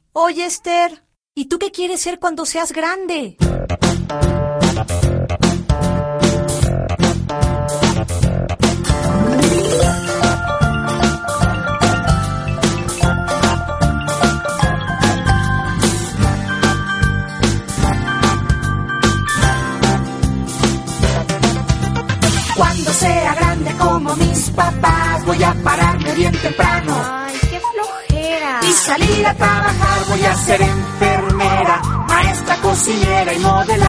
Oye, Esther, ¿y tú qué quieres ser cuando seas grande? Cuando sea grande como mis papás, voy a pararme bien temprano. Ay, qué flojera. Y salir a trabajar, voy a ser enfermera, maestra, cocinera y modelar.